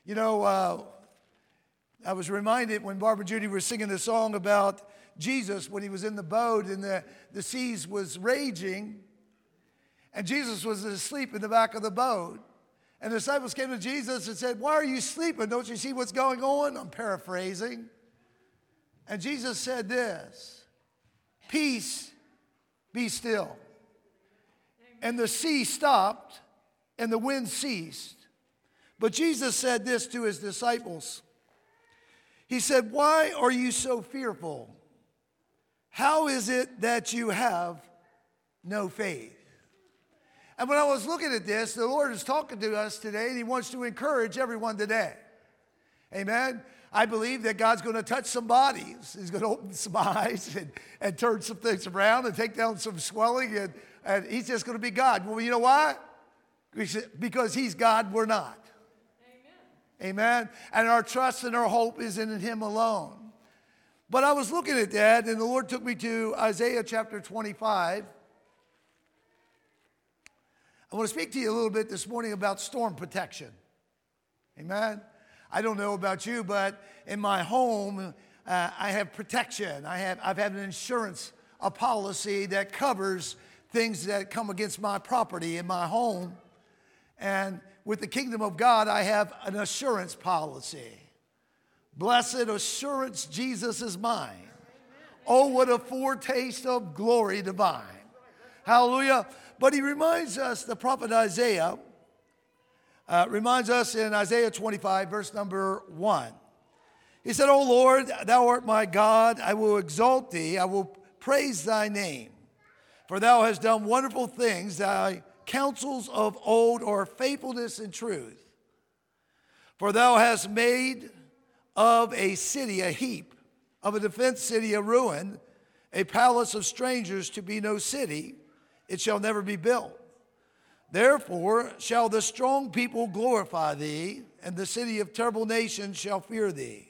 You know, I was reminded when Barbara and Judy were singing the song about Jesus when he was in the boat and the seas was raging and Jesus was asleep in the back of the boat. And the disciples came to Jesus and said, "Why are you sleeping? Don't you see what's going on?" I'm paraphrasing. And Jesus said this, "Peace, be still." And the sea stopped and the wind ceased. But Jesus said this to his disciples. He said, "Why are you so fearful? How is it that you have no faith?" And when I was looking at this, the Lord is talking to us today, and he wants to encourage everyone today. Amen. I believe that God's going to touch some bodies. He's going to open some eyes and turn some things around and take down some swelling, and he's just going to be God. Well, you know why? Because he's God, we're not. Amen. And our trust and our hope is in him alone. But I was looking at that, and the Lord took me to Isaiah chapter 25. I want to speak to you a little bit this morning about storm protection. Amen. I don't know about you, but in my home, I have protection. I've had an insurance, a policy that covers things that come against my property in my home. And with the kingdom of God, I have an assurance policy. Blessed assurance, Jesus is mine. Oh, what a foretaste of glory divine. Hallelujah. But he reminds us, the prophet Isaiah, reminds us in Isaiah 25, verse number 1. He said, "O Lord, thou art my God. I will exalt thee. I will praise thy name. For thou hast done wonderful things. Thy counsels of old are faithfulness and truth. For thou hast made of a city a heap, of a defenced city a ruin, a palace of strangers to be no city. It shall never be built. Therefore shall the strong people glorify thee, and the city of terrible nations shall fear thee.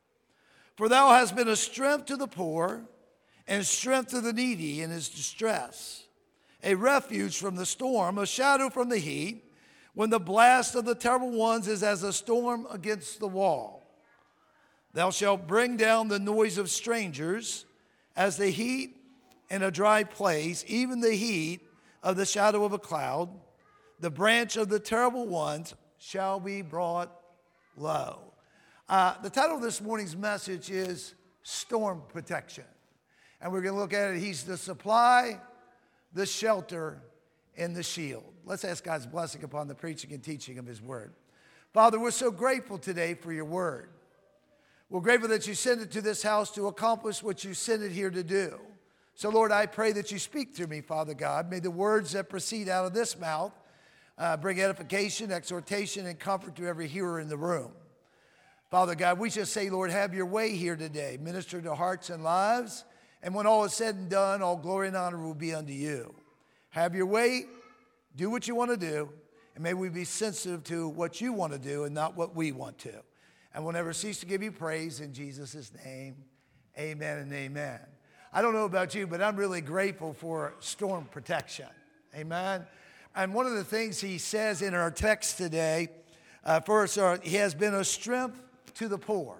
For thou hast been a strength to the poor, and strength to the needy in his distress, a refuge from the storm, a shadow from the heat, when the blast of the terrible ones is as a storm against the wall. Thou shalt bring down the noise of strangers, as the heat in a dry place, even the heat of the shadow of a cloud. The branch of the terrible ones shall be brought low." The title of this morning's message is Storm Protection. And we're going to look at it. He's the supply, the shelter, and the shield. Let's ask God's blessing upon the preaching and teaching of his word. Father, we're so grateful today for your word. We're grateful that you sent it to this house to accomplish what you sent it here to do. So, Lord, I pray that you speak through me, Father God. May the words that proceed out of this mouth bring edification, exhortation, and comfort to every hearer in the room. Father God, we just say, Lord, have your way here today. Minister to hearts and lives. And when all is said and done, all glory and honor will be unto you. Have your way. Do what you want to do. And may we be sensitive to what you want to do and not what we want to. And we'll never cease to give you praise in Jesus' name. Amen and amen. I don't know about you, but I'm really grateful for storm protection. Amen. And one of the things he says in our text today, first, he has been a strength to the poor.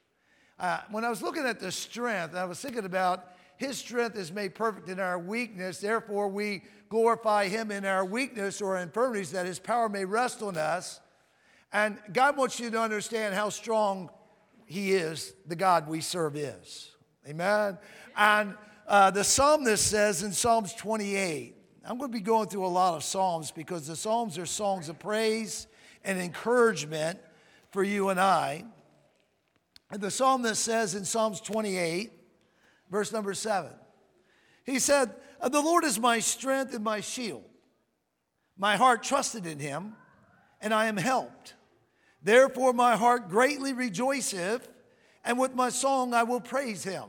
When I was looking at the strength, I was thinking about his strength is made perfect in our weakness. Therefore, we glorify him in our weakness or infirmities, that his power may rest on us. And God wants you to understand how strong he is, the God we serve is. Amen. And the psalmist says in Psalms 28, I'm going to be going through a lot of psalms because the psalms are songs of praise and encouragement for you and I. And the psalmist says in Psalms 28, verse number 7, he said, "The Lord is my strength and my shield. My heart trusted in him, and I am helped. Therefore my heart greatly rejoiceth, and with my song I will praise him.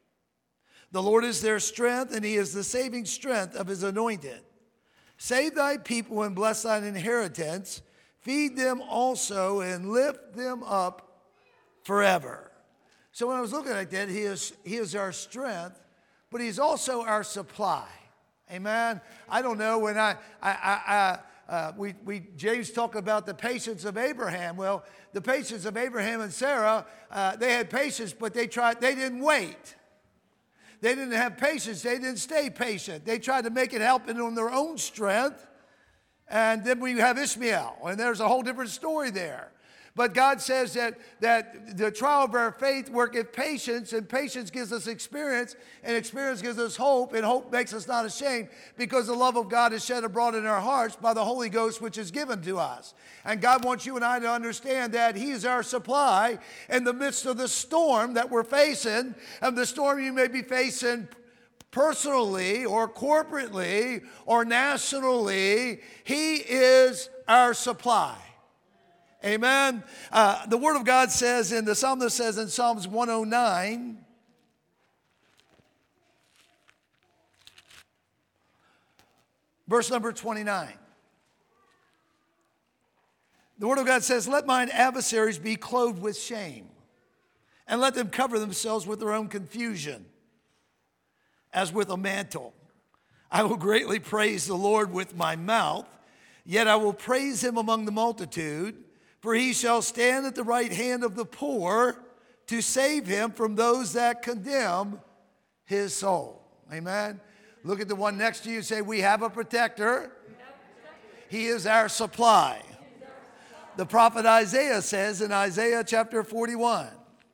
The Lord is their strength, and he is the saving strength of his anointed. Save thy people and bless thine inheritance. Feed them also and lift them up forever." So when I was looking at that, he is our strength, but he's also our supply. Amen. I don't know when James talked about the patience of Abraham. Well, the patience of Abraham and Sarah, they had patience, but they didn't wait. They didn't have patience. They didn't stay patient. They tried to make it happen on their own strength. And then we have Ishmael, and there's a whole different story there. But God says that the trial of our faith worketh patience, and patience gives us experience, and experience gives us hope, and hope makes us not ashamed, because the love of God is shed abroad in our hearts by the Holy Ghost, which is given to us. And God wants you and I to understand that He is our supply in the midst of the storm that we're facing, and the storm you may be facing personally or corporately or nationally. He is our supply. Amen. The Word of God says, and the psalmist says in Psalms 109, verse number 29. The Word of God says, let mine adversaries be clothed with shame, and let them cover themselves with their own confusion, as with a mantle. I will greatly praise the Lord with my mouth, yet I will praise Him among the multitude. For He shall stand at the right hand of the poor to save him from those that condemn his soul. Amen. Look at the one next to you and say, we have a protector. He is our supply. The prophet Isaiah says in Isaiah chapter 41,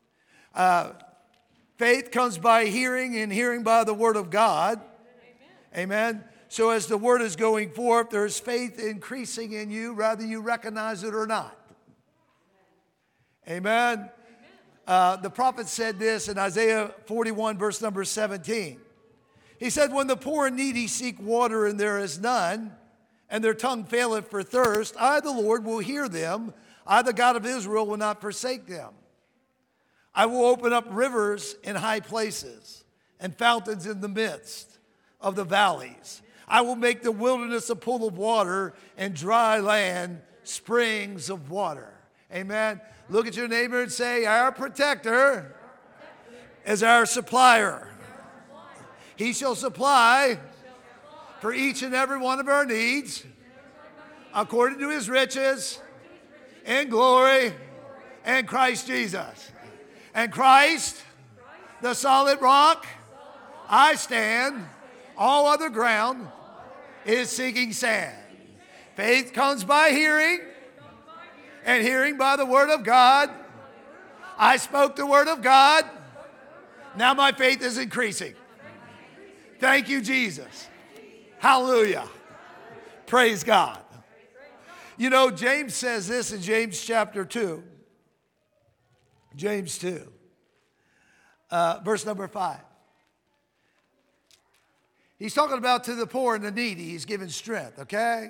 faith comes by hearing, and hearing by the word of God. Amen. So as the word is going forth, there's faith increasing in you, whether you recognize it or not. Amen. The prophet said this in Isaiah 41, verse number 17. He said, when the poor and needy seek water and there is none, and their tongue faileth for thirst, I, the Lord, will hear them. I, the God of Israel, will not forsake them. I will open up rivers in high places and fountains in the midst of the valleys. I will make the wilderness a pool of water and dry land springs of water. Amen. Look at your neighbor and say, our protector is our supplier. He shall supply for each and every one of our needs according to His riches in glory in Christ Jesus. And Christ, the solid rock, I stand. All other ground is sinking sand. Faith comes by hearing, and hearing by the word of God. I spoke the word of God. Now my faith is increasing. Thank you, Jesus. Hallelujah. Praise God. You know, James says this in James chapter 2. James 2, verse number 5. He's talking about to the poor and the needy, He's given strength, okay?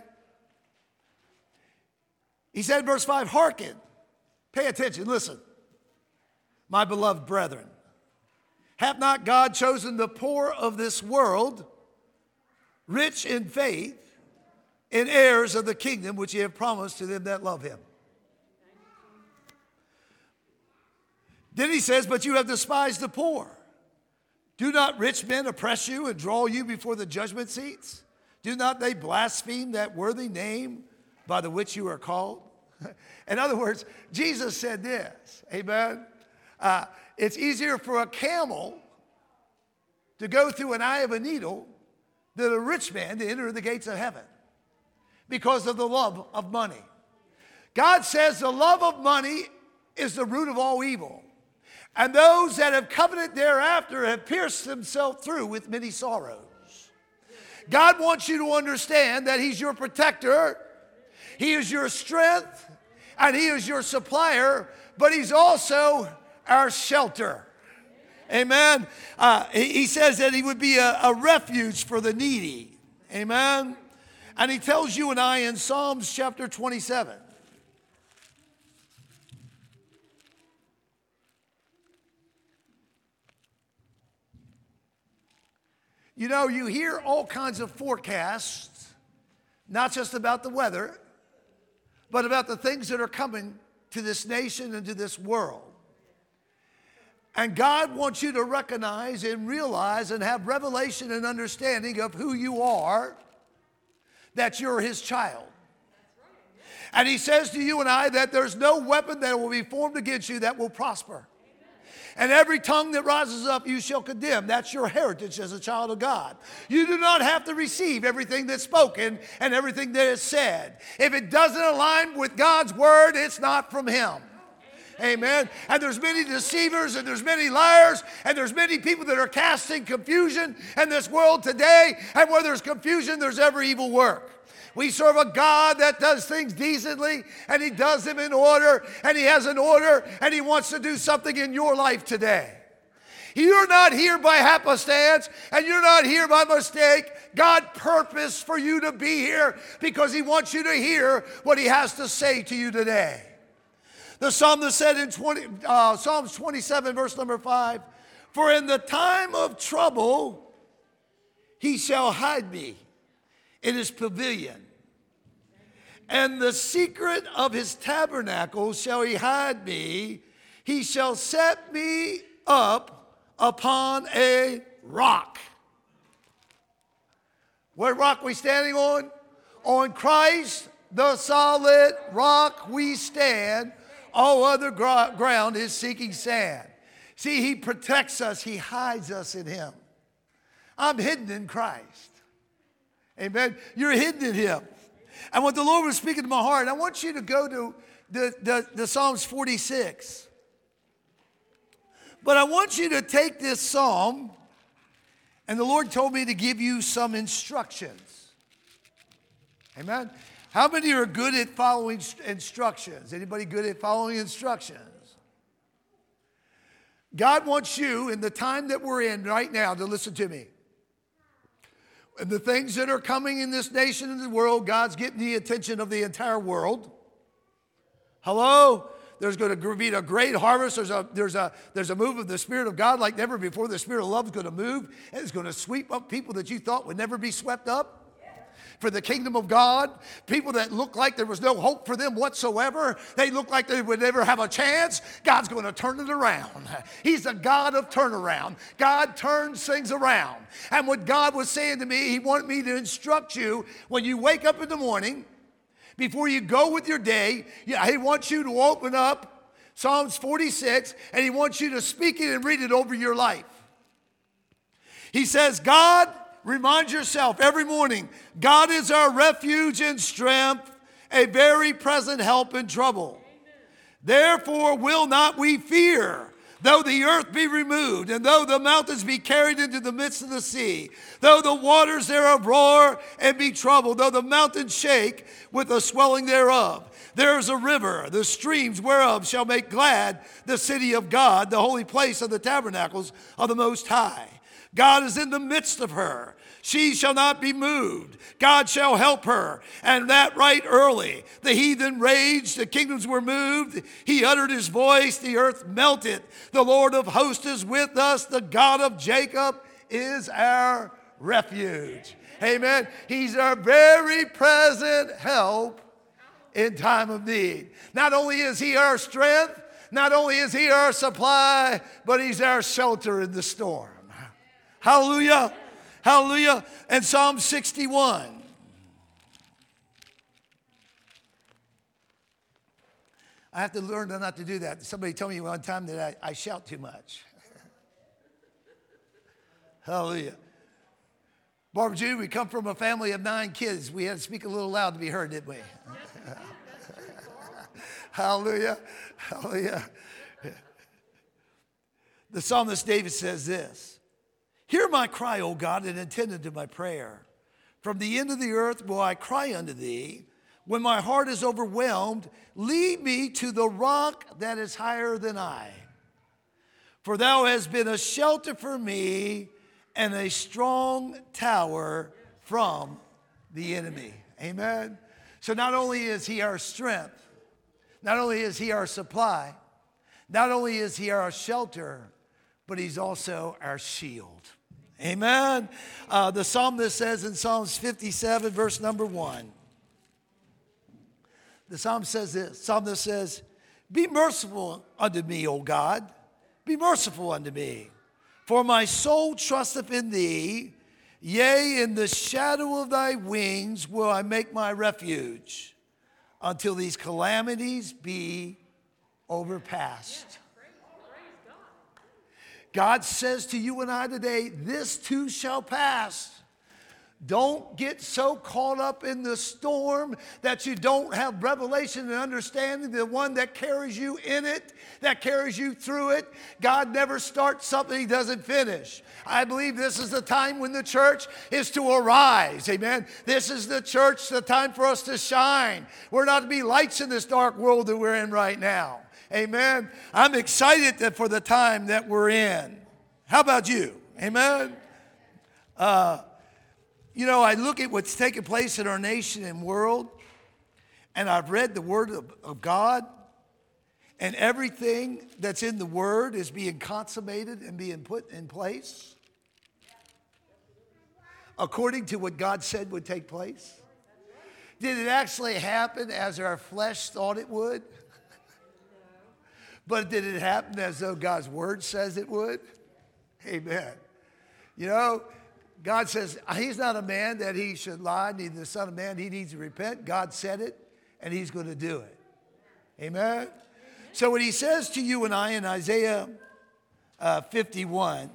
He said, verse 5, hearken, pay attention, listen, my beloved brethren. Hath not God chosen the poor of this world, rich in faith, and heirs of the kingdom which He hath promised to them that love Him? Then He says, but you have despised the poor. Do not rich men oppress you and draw you before the judgment seats? Do not they blaspheme that worthy name by the which you are called? In other words, Jesus said this, amen? It's easier for a camel to go through an eye of a needle than a rich man to enter the gates of heaven because of the love of money. God says the love of money is the root of all evil. And those that have coveted thereafter have pierced themselves through with many sorrows. God wants you to understand that He's your protector, He is your strength, and He is your supplier, but He's also our shelter. Amen. He says that He would be a refuge for the needy. Amen. And He tells you and I in Psalms chapter 27. You know, you hear all kinds of forecasts, not just about the weather, but about the things that are coming to this nation and to this world. And God wants you to recognize and realize and have revelation and understanding of who you are, that you're His child. And he says to you and I that there's no weapon that will be formed against you that will prosper. And every tongue that rises up, you shall condemn. That's your heritage as a child of God. You do not have to receive everything that's spoken and everything that is said. If it doesn't align with God's word, it's not from him. Amen. And there's many deceivers and there's many liars and there's many people that are casting confusion in this world today. And where there's confusion, there's every evil work. We serve a God that does things decently, and he does them in order, and he has an order, and he wants to do something in your life today. You're not here by happenstance, and you're not here by mistake. God purposed for you to be here because he wants you to hear what he has to say to you today. The psalmist said in Psalms 27, verse number 5, "For in the time of trouble he shall hide me in his pavilion. And the secret of his tabernacle shall he hide me. He shall set me up upon a rock." What rock we standing on? On Christ, the solid rock we stand. All other ground is sinking sand. See, he protects us. He hides us in him. I'm hidden in Christ. Amen. You're hidden in him. And what the Lord was speaking to my heart, I want you to go to the Psalms 46. But I want you to take this psalm, and the Lord told me to give you some instructions. Amen. How many are good at following instructions? Anybody good at following instructions? God wants you in the time that we're in right now to listen to me. And the things that are coming in this nation and the world, God's getting the attention of the entire world. Hello? There's going to be a great harvest. There's a move of the Spirit of God like never before. The Spirit of love is going to move. And it's going to sweep up people that you thought would never be swept up for the kingdom of God. People that look like there was no hope for them whatsoever. They look like they would never have a chance. God's going to turn it around. He's a God of turnaround. God turns things around. And what God was saying to me, he wanted me to instruct you when you wake up in the morning, before you go with your day, he wants you to open up Psalms 46, and he wants you to speak it and read it over your life. He says, God, remind yourself every morning, God is our refuge and strength, a very present help in trouble. Therefore will not we fear, though the earth be removed, and though the mountains be carried into the midst of the sea, though the waters thereof roar and be troubled, though the mountains shake with the swelling thereof. There is a river, the streams whereof shall make glad the city of God, the holy place of the tabernacles of the Most High. God is in the midst of her. She shall not be moved. God shall help her, and that right early. The heathen raged, the kingdoms were moved. He uttered his voice, the earth melted. The Lord of hosts is with us. The God of Jacob is our refuge. Amen. He's our very present help in time of need. Not only is he our strength, not only is he our supply, but he's our shelter in the storm. Hallelujah. Hallelujah. And Psalm 61. I have to learn not to do that. Somebody told me one time that I shout too much. Hallelujah. Barbara Judy, we come from a family of 9 kids. We had to speak a little loud to be heard, didn't we? Hallelujah. Hallelujah. The psalmist David says this. Hear my cry, O God, and attend unto my prayer. From the end of the earth will I cry unto thee. When my heart is overwhelmed, lead me to the rock that is higher than I. For thou hast been a shelter for me and a strong tower from the enemy. Amen. So not only is he our strength, not only is he our supply, not only is he our shelter, but he's also our shield. Amen. The psalmist says in Psalms 57, verse number 1. The psalmist says this. Psalmist says, be merciful unto me, O God. Be merciful unto me. For my soul trusteth in thee. Yea, in the shadow of thy wings will I make my refuge. until these calamities be overpassed. God says to you and I today, this too shall pass. Don't get so caught up in the storm that you don't have revelation and understanding, the one that carries you in it, that carries you through it. God never starts something he doesn't finish. I believe this is the time when the church is to arise. Amen. This is the church, the time for us to shine. We're not to be lights in this dark world that we're in right now. Amen. I'm excited for the time that we're in. How about you? Amen. You know, I look at what's taking place in our nation and world, and I've read the Word of God, and everything that's in the Word is being consummated and being put in place according to what God said would take place. Did it actually happen as our flesh thought it would? But did it happen as though God's Word says it would? Amen. You know, God says he's not a man that he should lie, neither the son of man he needs to repent. God said it, and he's going to do it. Amen? So when he says to you and I in Isaiah 51,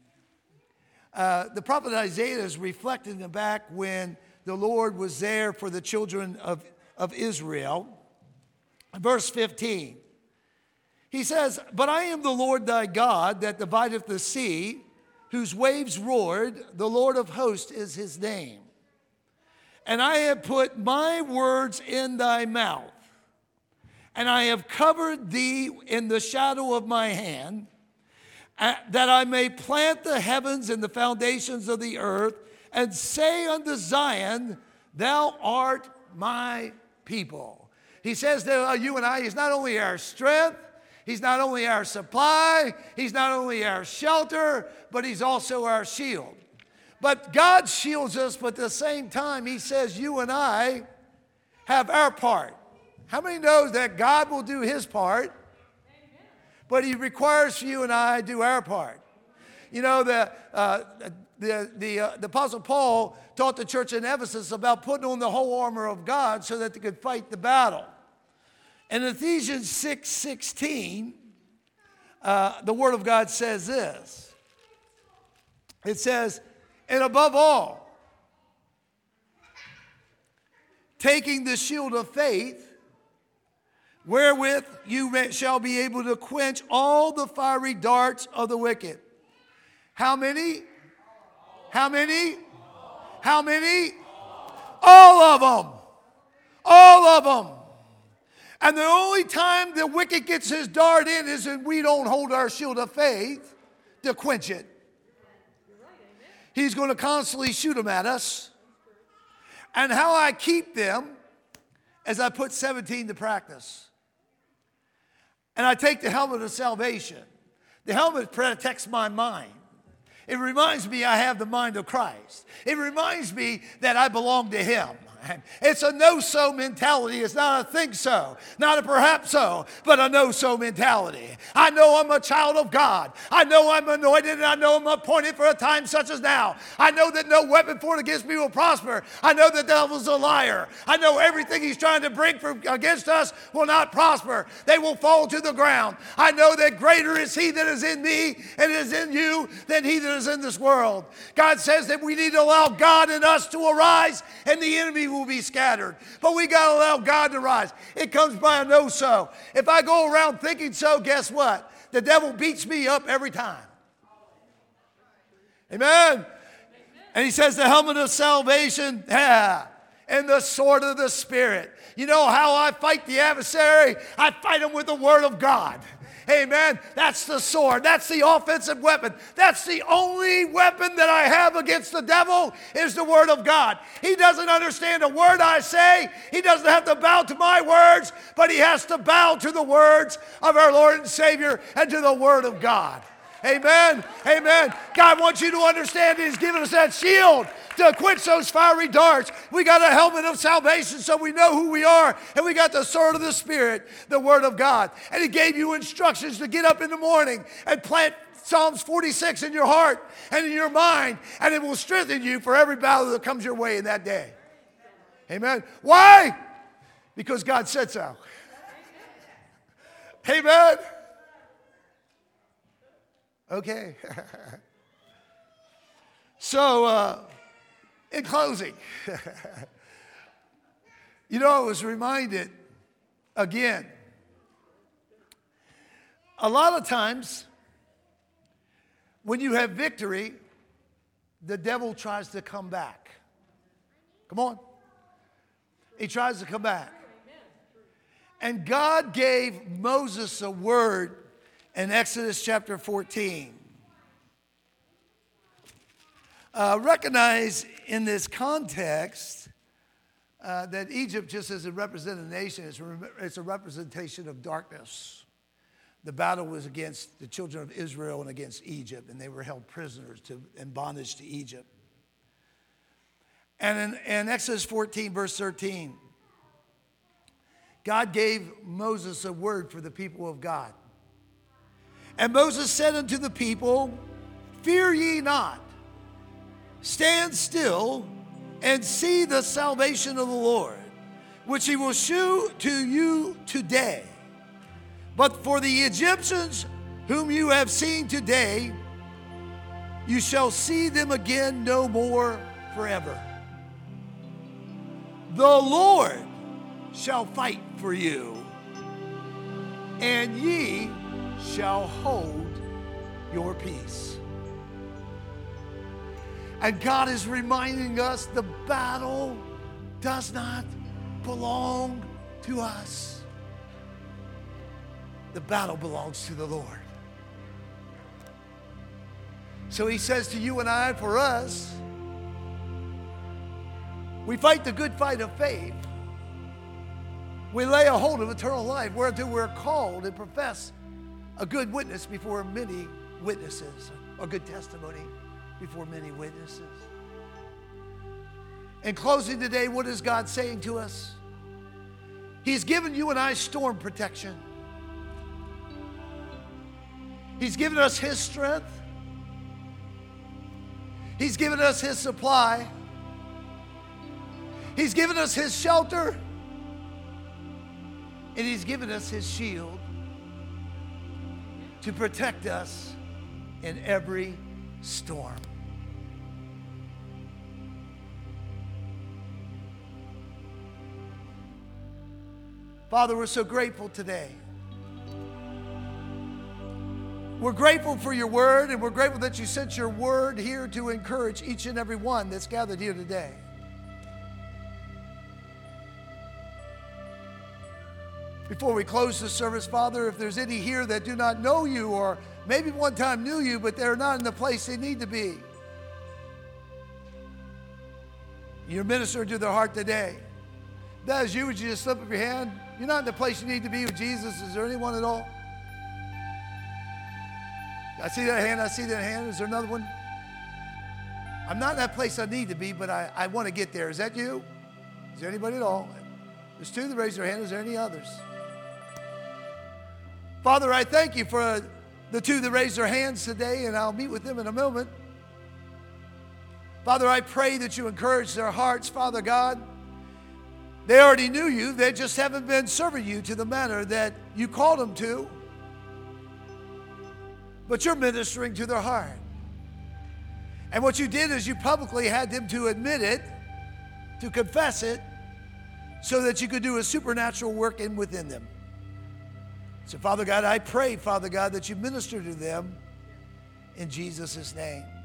the prophet Isaiah is reflecting back when the Lord was there for the children of Israel. Verse 15, he says, but I am the Lord thy God that divideth the sea, whose waves roared, the Lord of hosts is his name. And I have put my words in thy mouth, and I have covered thee in the shadow of my hand, that I may plant the heavens and the foundations of the earth, and say unto Zion, thou art my people. He says to you and I, he's not only our strength, he's not only our supply, he's not only our shelter, but he's also our shield. But God shields us, but at the same time, he says you and I have our part. How many knows that God will do his part, but he requires for you and I to do our part? You know, the Apostle Paul taught the church in Ephesus about putting on the whole armor of God so that they could fight the battle. In Ephesians 6:16, the Word of God says this. It says, and above all, taking the shield of faith, wherewith you shall be able to quench all the fiery darts of the wicked. How many? How many? How many? All of them. All of them. And the only time the wicked gets his dart in is when we don't hold our shield of faith to quench it. He's going to constantly shoot them at us. And how I keep them is I put 17 to practice. And I take the helmet of salvation. The helmet protects my mind. It reminds me I have the mind of Christ. It reminds me that I belong to him. It's a know-so mentality. It's not a think so, not a perhaps so, but a know-so mentality. I know I'm a child of God. I know I'm anointed, and I know I'm appointed for a time such as now. I know that no weapon formed against me will prosper. I know the devil's a liar. I know everything he's trying to bring against us will not prosper. They will fall to the ground. I know that greater is he that is in me and is in you than he that is in this world. God says that we need to allow God in us to arise, and the enemy will be scattered. But we got to allow God to rise. It comes by a know so. If I go around thinking so, guess what? The devil beats me up every time. Amen. And he says the helmet of salvation, and the sword of the Spirit. You know how I fight the adversary? I fight him with the word of God. Amen. That's the sword. That's the offensive weapon. That's the only weapon that I have against the devil is the word of God. He doesn't understand a word I say. He doesn't have to bow to my words, but he has to bow to the words of our Lord and Savior and to the word of God. Amen. Amen. God wants you to understand he's given us that shield to quench those fiery darts. We got a helmet of salvation so we know who we are, and we got the sword of the Spirit, the word of God. And he gave you instructions to get up in the morning and plant Psalms 46 in your heart and in your mind, and it will strengthen you for every battle that comes your way in that day. Amen. Why? because God said so. Amen. Okay. So, in closing, I was reminded again, a lot of times when you have victory, the devil tries to come back. Come on. He tries to come back. And God gave Moses a word in Exodus chapter 14. Recognize in this context that Egypt, just as a represented nation, it's a representation of darkness. The battle was against the children of Israel and against Egypt, and they were held prisoners in bondage to Egypt. And in Exodus 14, verse 13, God gave Moses a word for the people of God. And Moses said unto the people, fear ye not, stand still and see the salvation of the Lord, which he will shew to you today. But for the Egyptians whom you have seen today, you shall see them again no more forever. The Lord shall fight for you, and ye shall hold your peace. And God is reminding us the battle does not belong to us. The battle belongs to the Lord. So he says to you and I, for us, we fight the good fight of faith. We lay a hold of eternal life, whereunto we're called and profess a good witness before many witnesses, a good testimony before many witnesses. In closing today, what is God saying to us? He's given you and I storm protection. He's given us his strength. He's given us his supply. He's given us his shelter. And he's given us his shield to protect us in every storm. Father, we're so grateful today. We're grateful for your word, and we're grateful that you sent your word here to encourage each and every one that's gathered here today. Before we close the service, Father, if there's any here that do not know you, or maybe one time knew you, but they're not in the place they need to be, you're ministering to their heart today. If that is you, would you just slip up your hand? You're not in the place you need to be with Jesus. Is there anyone at all? I see that hand. I see that hand. Is there another one? I'm not in that place I need to be, but I want to get there. Is that you? Is there anybody at all? There's two that raised their hand. Is there any others? Father, I thank you for the two that raised their hands today, and I'll meet with them in a moment. Father, I pray that you encourage their hearts, Father God. They already knew you. They just haven't been serving you to the manner that you called them to. But you're ministering to their heart. And what you did is you publicly had them to admit it, to confess it, so that you could do a supernatural work in within them. So, Father God, I pray, Father God, that you minister to them in Jesus' name.